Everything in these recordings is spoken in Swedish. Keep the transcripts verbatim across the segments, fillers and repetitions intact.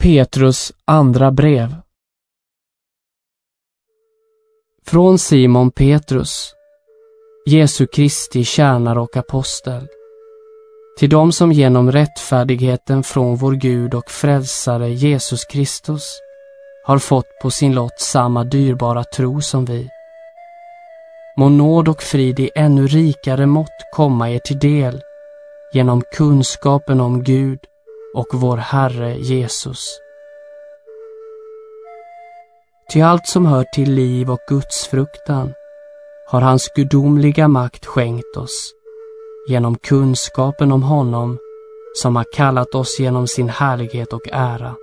Petrus andra brev. Från Simon Petrus, Jesu Kristi tjänare och apostel, till dem som genom rättfärdigheten från vår Gud och frälsare Jesus Kristus har fått på sin lott samma dyrbara tro som vi. Må nåd och frid i ännu rikare mått komma er till del genom kunskapen om Gud och vår Herre Jesus. Ty allt som hör till liv och Guds fruktan har hans gudomliga makt skänkt oss genom kunskapen om honom som har kallat oss genom sin härlighet och ära.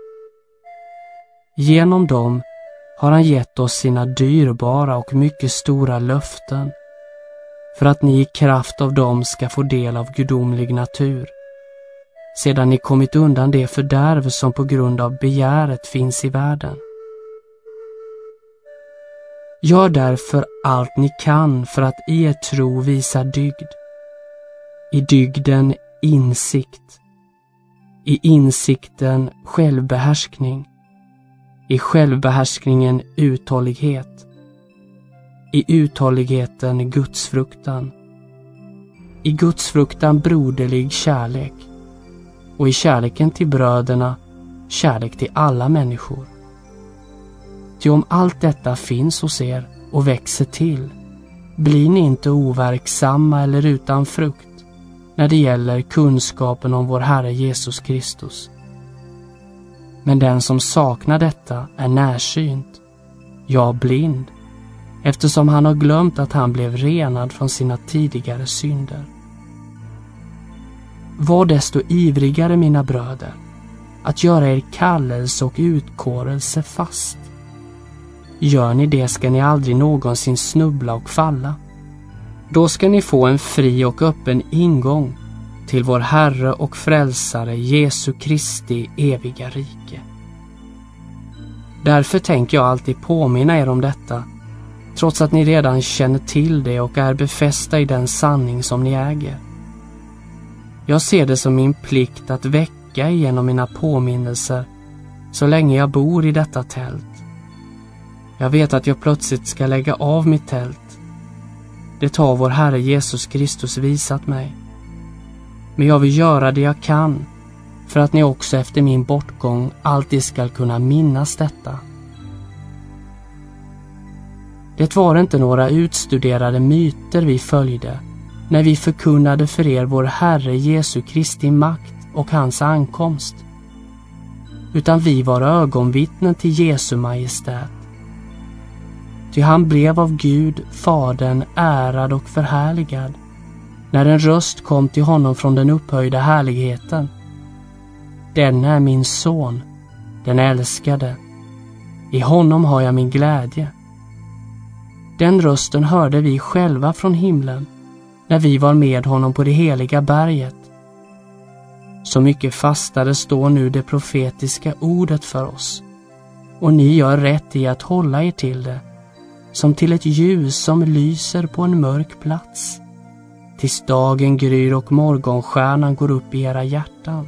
Genom dem har han gett oss sina dyrbara och mycket stora löften för att ni i kraft av dem ska få del av gudomlig natur, sedan ni kommit undan det fördärv som på grund av begäret finns i världen. Gör därför allt ni kan för att i er tro visa dygd, i dygden insikt, i insikten självbehärskning, i självbehärskningen uthållighet, i uthålligheten gudsfruktan, i gudsfruktan broderlig kärlek och i kärleken till bröderna kärlek till alla människor. Ty om allt detta finns hos er och växer till, blir ni inte overksamma eller utan frukt när det gäller kunskapen om vår Herre Jesus Kristus. Men den som saknar detta är närsynt, ja blind, eftersom han har glömt att han blev renad från sina tidigare synder. Var desto ivrigare, mina bröder, att göra er kallelse och utkårelse fast. Gör ni det ska ni aldrig någonsin snubbla och falla. Då ska ni få en fri och öppen ingång till vår Herre och frälsare Jesu Kristi eviga rike. Därför tänker jag alltid påminna er om detta, trots att ni redan känner till det och är befästa i den sanning som ni äger. Jag ser det som min plikt att väcka genom mina påminnelser så länge jag bor i detta tält. Jag vet att jag plötsligt ska lägga av mitt tält. Det har vår Herre Jesus Kristus visat mig. Men jag vill göra det jag kan för att ni också efter min bortgång alltid ska kunna minnas detta. Det var inte några utstuderade myter vi följde när vi förkunnade för er vår Herre Jesu Kristi makt och hans ankomst, utan vi var ögonvittnen till Jesu majestät. Ty han blev av Gud, Fadern, ärad och förhärligad, när en röst kom till honom från den upphöjda härligheten. Den är min son, den älskade. I honom har jag min glädje. Den rösten hörde vi själva från himlen, när vi var med honom på det heliga berget. Så mycket fastare står nu det profetiska ordet för oss, och ni gör rätt i att hålla er till det, som till ett ljus som lyser på en mörk plats, tills dagen gryr och morgonstjärnan går upp i era hjärtan.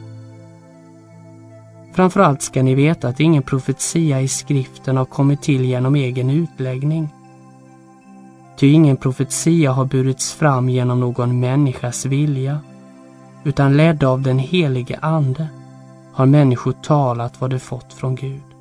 Framförallt ska ni veta att ingen profetia i skriften har kommit till genom egen utläggning. Ty ingen profetia har burits fram genom någon människas vilja, utan ledd av den helige ande har människor talat vad de fått från Gud.